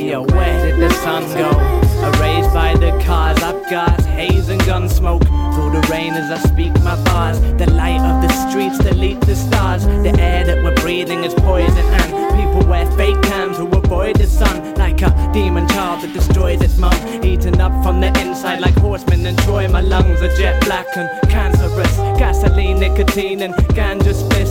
yo, where did the sun go? Erased by the cars, up gas, haze and gun smoke. Through the rain as I speak my bars. The light of the streets delete the stars. The air that we're breathing is poison, and people wear fake cams to avoid the sun. Like a demon child that destroys its mom, eaten up from the inside like horsemen in Troy. My lungs are jet black and cancerous. Gasoline, nicotine and ganja spliff.